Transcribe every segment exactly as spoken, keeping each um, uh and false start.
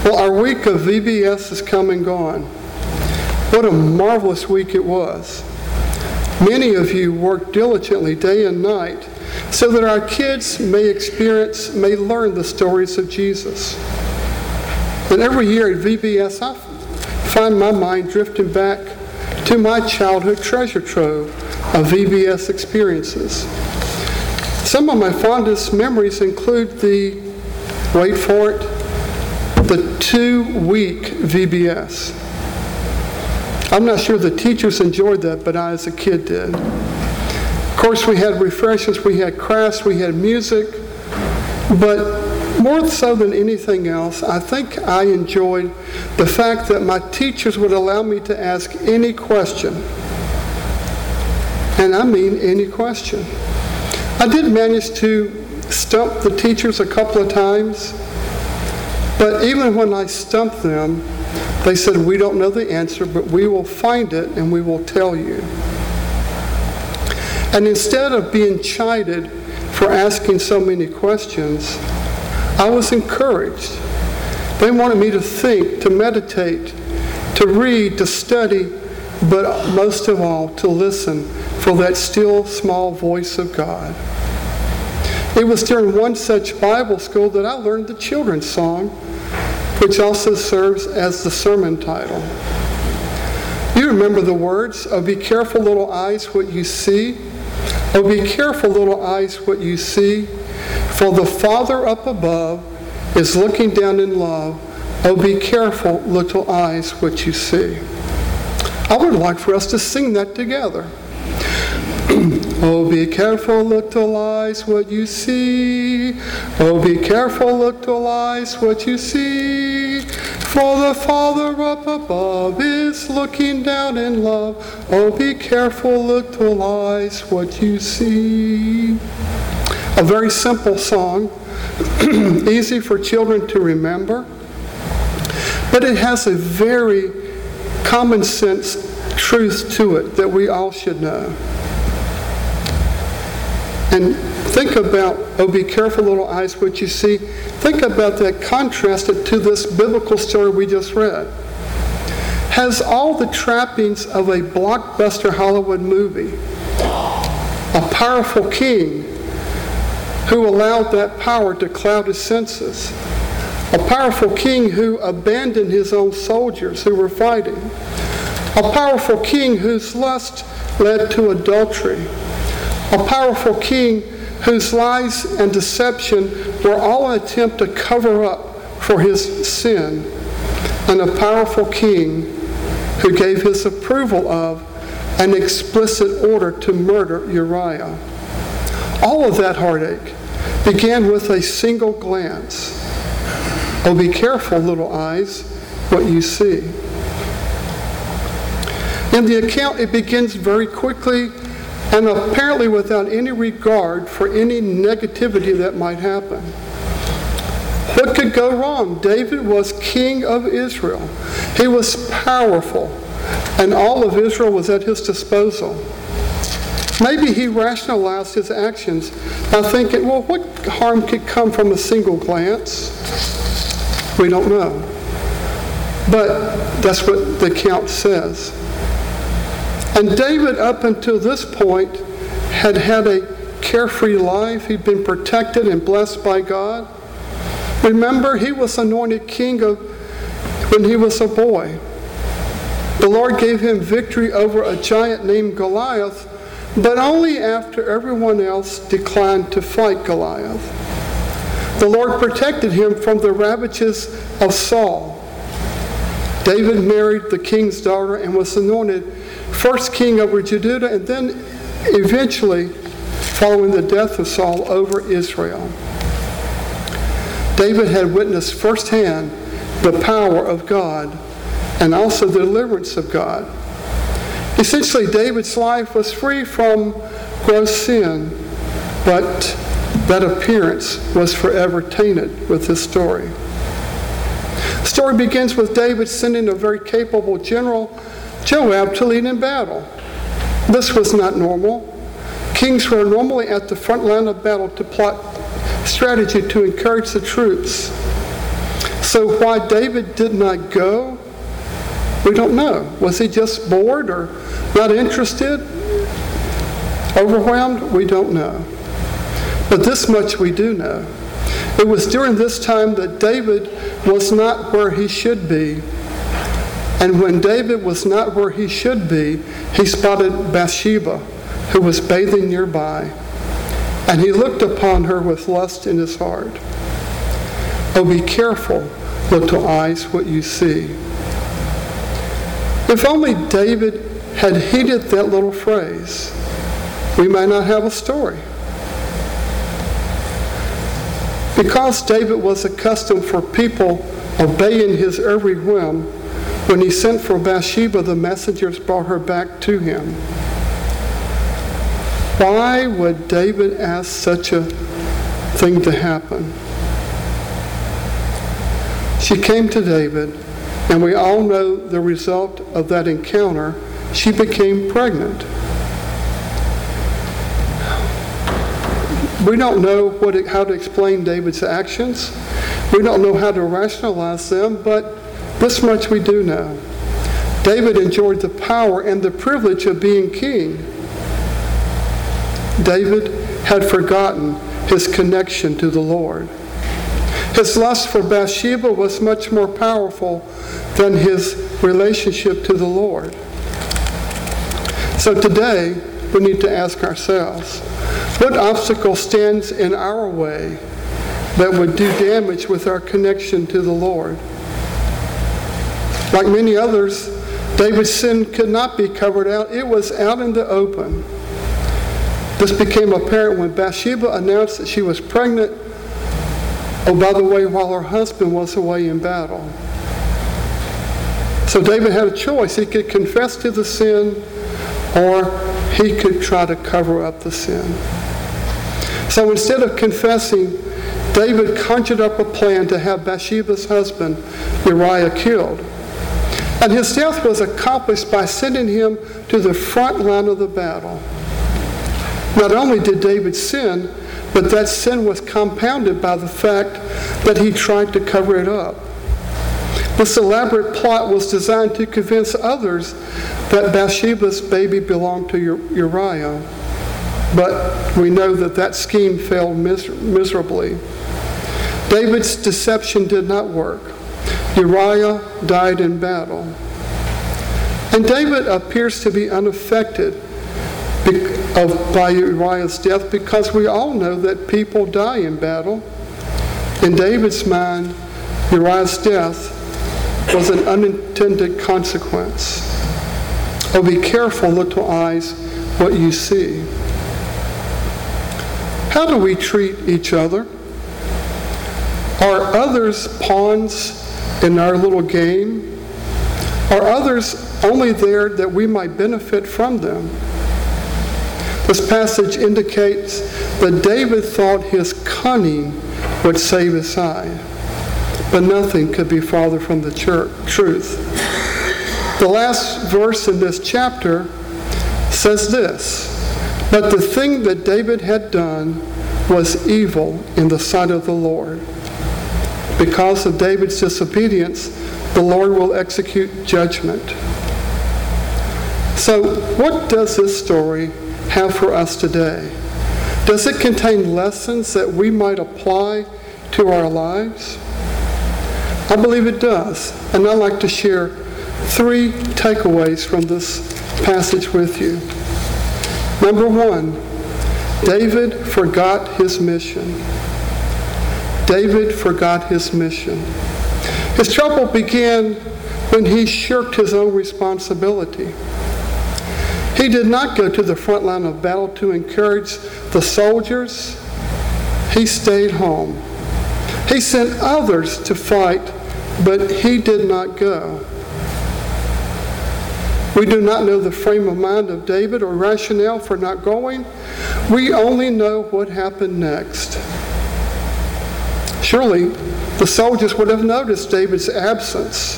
Well, our week of V B S is come and gone. What a marvelous week it was. Many of you worked diligently day and night so that our kids may experience, may learn the stories of Jesus. And every year at V B S, I find my mind drifting back to my childhood treasure trove of V B S experiences. Some of my fondest memories include the, wait for it, the two-week V B S. I'm not sure the teachers enjoyed that, but I as a kid did. Of course, we had refreshments, we had crafts, we had music, but more so than anything else, I think I enjoyed the fact that my teachers would allow me to ask any question. And I mean any question. I did manage to stump the teachers a couple of times, but even when I stumped them, they said, "We don't know the answer, but we will find it and we will tell you." And instead of being chided for asking so many questions, I was encouraged. They wanted me to think, to meditate, to read, to study, but most of all, to listen for that still small voice of God. It was during one such Bible school that I learned the children's song, which also serves as the sermon title. You remember the words, "Oh, be careful, little eyes, what you see. Oh, be careful, little eyes, what you see. For the Father up above is looking down in love. Oh, be careful, little eyes, what you see." I would like for us to sing that together. Oh, be careful, little eyes, what you see. Oh, be careful, little eyes, what you see. For the Father up above is looking down in love. Oh, be careful, little eyes, what you see. A very simple song, easy for children to remember, but it has a very common sense truth to it that we all should know. And think about, oh, be careful, little eyes, what you see. Think about that contrasted to this biblical story we just read. Has all the trappings of a blockbuster Hollywood movie. A powerful king who allowed that power to cloud his senses. A powerful king who abandoned his own soldiers who were fighting. A powerful king whose lust led to adultery. A powerful king whose lies and deception were all an attempt to cover up for his sin. And a powerful king who gave his approval of an explicit order to murder Uriah. All of that heartache began with a single glance. Oh, be careful, little eyes, what you see. In the account, it begins very quickly and apparently without any regard for any negativity that might happen. What could go wrong? David was king of Israel. He was powerful, and all of Israel was at his disposal. Maybe he rationalized his actions by thinking, well, what harm could come from a single glance? We don't know. But that's what the account says. And David, up until this point, had had a carefree life. He'd been protected and blessed by God. Remember, he was anointed king of when he was a boy. The Lord gave him victory over a giant named Goliath, but only after everyone else declined to fight Goliath. The Lord protected him from the ravages of Saul. David married the king's daughter and was anointed first king over Judah, and then eventually, following the death of Saul, over Israel. David had witnessed firsthand the power of God and also the deliverance of God. Essentially, David's life was free from gross sin, but that appearance was forever tainted with this story. The story begins with David sending a very capable general, Joab, to lead in battle. This was not normal. Kings were normally at the front line of battle to plot strategy to encourage the troops. So why David did not go, we don't know. Was he just bored or not interested? Overwhelmed? We don't know. But this much we do know. It was during this time that David was not where he should be. And when David was not where he should be, he spotted Bathsheba, who was bathing nearby. And he looked upon her with lust in his heart. Oh, be careful, little eyes, what you see. If only David had heeded that little phrase, we might not have a story. Because David was accustomed for people obeying his every whim, when he sent for Bathsheba, the messengers brought her back to him. Why would David ask such a thing to happen? She came to David, and we all know the result of that encounter. She became pregnant. We don't know what it, how to explain David's actions. We don't know how to rationalize them, but this much we do know. David enjoyed the power and the privilege of being king. David had forgotten his connection to the Lord. His lust for Bathsheba was much more powerful than his relationship to the Lord. So today, we need to ask ourselves, what obstacle stands in our way that would do damage with our connection to the Lord? Like many others, David's sin could not be covered out. It was out in the open. This became apparent when Bathsheba announced that she was pregnant, oh, by the way, while her husband was away in battle. So David had a choice. He could confess to the sin, or he could try to cover up the sin. So instead of confessing, David conjured up a plan to have Bathsheba's husband, Uriah, killed. And his death was accomplished by sending him to the front line of the battle. Not only did David sin, but that sin was compounded by the fact that he tried to cover it up. This elaborate plot was designed to convince others that Bathsheba's baby belonged to Uriah. But we know that that scheme failed mis- miserably. David's deception did not work. Uriah died in battle. And David appears to be unaffected of, by Uriah's death, because we all know that people die in battle. In David's mind, Uriah's death was an unintended consequence. Oh, be careful, little eyes, what you see. How do we treat each other? Are others pawns in our little game? Are others only there that we might benefit from them? This passage indicates that David thought his cunning would save his side, but nothing could be farther from the truth. The last verse in this chapter says this: "But the thing that David had done was evil in the sight of the Lord." Because of David's disobedience, the Lord will execute judgment. So, what does this story have for us today? Does it contain lessons that we might apply to our lives? I believe it does, and I'd like to share three takeaways from this passage with you. Number one, David forgot his mission. David forgot his mission. His trouble began when he shirked his own responsibility. He did not go to the front line of battle to encourage the soldiers. He stayed home. He sent others to fight, but he did not go. We do not know the frame of mind of David or rationale for not going. We only know what happened next. Surely, the soldiers would have noticed David's absence.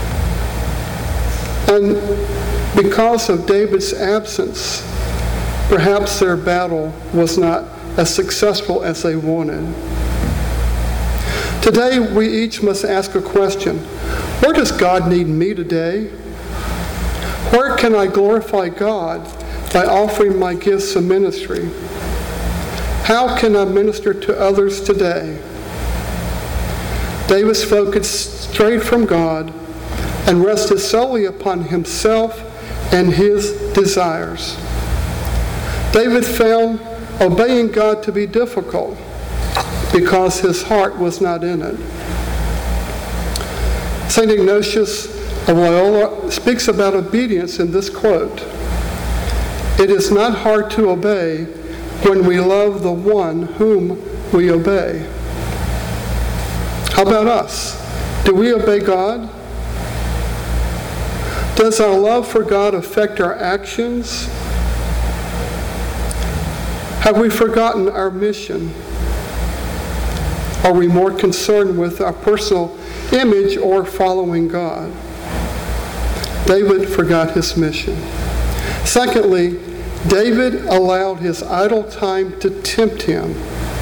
And because of David's absence, perhaps their battle was not as successful as they wanted. Today, we each must ask a question. Where does God need me today? Where can I glorify God by offering my gifts of ministry? How can I minister to others today? David's focus strayed from God and rested solely upon himself and his desires. David found obeying God to be difficult because his heart was not in it. Saint Ignatius of Loyola speaks about obedience in this quote: "It is not hard to obey when we love the one whom we obey." How about us? Do we obey God? Does our love for God affect our actions? Have we forgotten our mission? Are we more concerned with our personal image or following God? David forgot his mission. Secondly, David allowed his idle time to tempt him.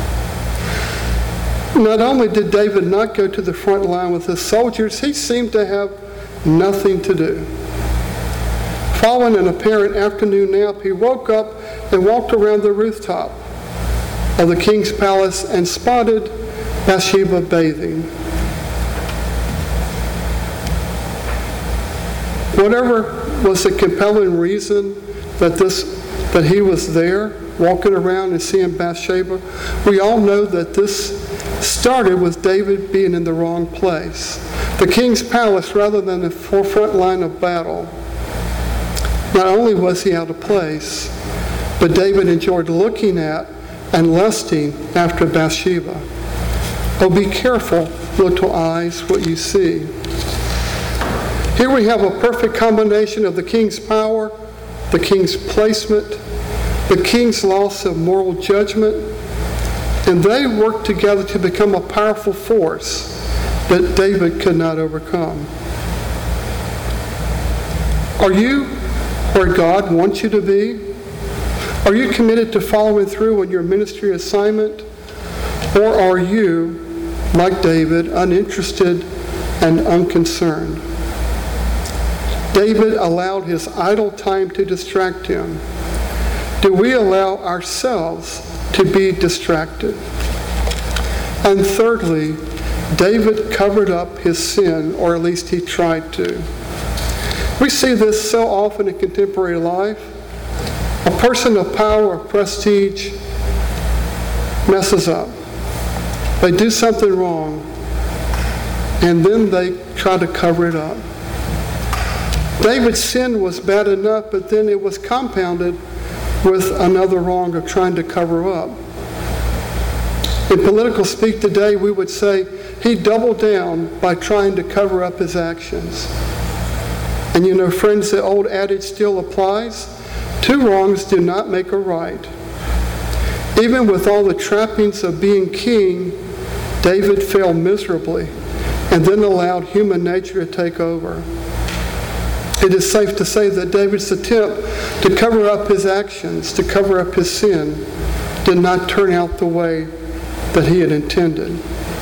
Not only did David not go to the front line with his soldiers, he seemed to have nothing to do. Following an apparent afternoon nap, he woke up and walked around the rooftop of the king's palace and spotted Bathsheba bathing. Whatever was the compelling reason that this that he was there, walking around and seeing Bathsheba, we all know that this started with David being in the wrong place, the king's palace rather than the forefront line of battle. Not only was he out of place, but David enjoyed looking at and lusting after Bathsheba. Oh, be careful, little eyes, what you see. Here we have a perfect combination of the king's power, the king's placement, the king's loss of moral judgment, and they worked together to become a powerful force that David could not overcome. Are you where God wants you to be? Are you committed to following through on your ministry assignment? Or are you, like David, uninterested and unconcerned? David allowed his idle time to distract him. Do we allow ourselves to be distracted? And thirdly, David covered up his sin, or at least he tried to. We see this so often in contemporary life. A person of power or prestige messes up. They do something wrong, and then they try to cover it up. David's sin was bad enough, but then it was compounded with another wrong of trying to cover up. In political speak today, we would say he doubled down by trying to cover up his actions. And you know, friends, the old adage still applies. Two wrongs do not make a right. Even with all the trappings of being king, David failed miserably and then allowed human nature to take over. It is safe to say that David's attempt to cover up his actions, to cover up his sin, did not turn out the way that he had intended.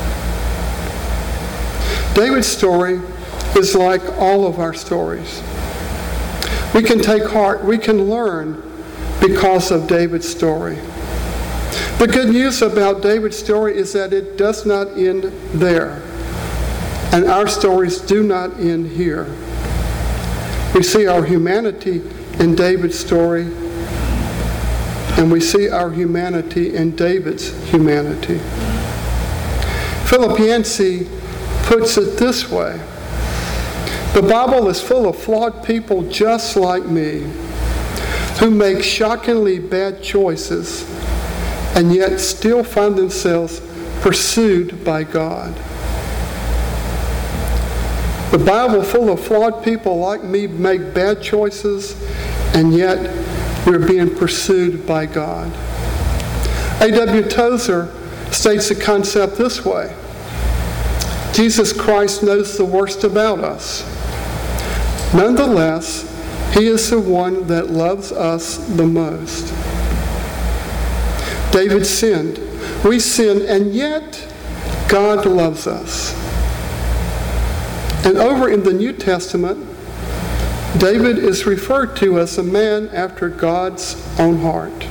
David's story is like all of our stories. We can take heart, we can learn because of David's story. The good news about David's story is that it does not end there, and our stories do not end here. We see our humanity in David's story, and we see our humanity in David's humanity. Philip Yancey puts it this way: the Bible is full of flawed people just like me, who make shockingly bad choices and yet still find themselves pursued by God. The Bible full of flawed people like me make bad choices, and yet we're being pursued by God. A W Tozer states the concept this way: Jesus Christ knows the worst about us. Nonetheless, he is the one that loves us the most. David sinned. We sin, and yet God loves us. And over in the New Testament, David is referred to as a man after God's own heart.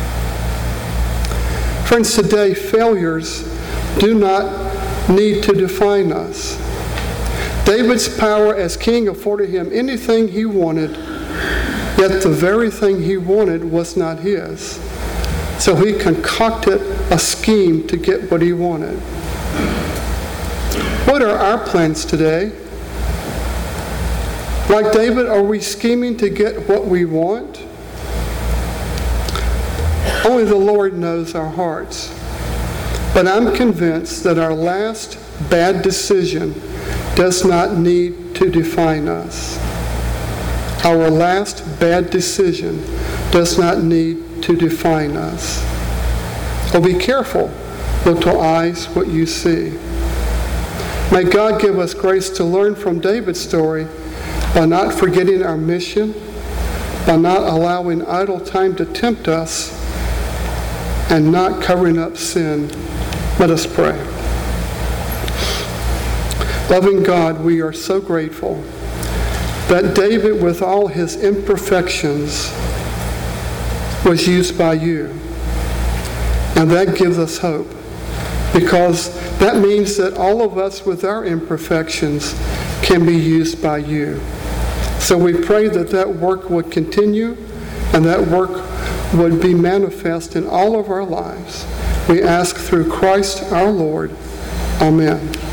Friends, today, failures do not need to define us. David's power as king afforded him anything he wanted, yet the very thing he wanted was not his. So he concocted a scheme to get what he wanted. What are our plans today? Like David, are we scheming to get what we want? Only the Lord knows our hearts. But I'm convinced that our last bad decision does not need to define us. Our last bad decision does not need to define us. Oh, be careful, little eyes, what you see. May God give us grace to learn from David's story by not forgetting our mission, by not allowing idle time to tempt us, and not covering up sin. Let us pray. Loving God, we are so grateful that David, with all his imperfections, was used by you. And that gives us hope, because that means that all of us with our imperfections can be used by you. So we pray that that work would continue and that work would be manifest in all of our lives. We ask through Christ our Lord. Amen.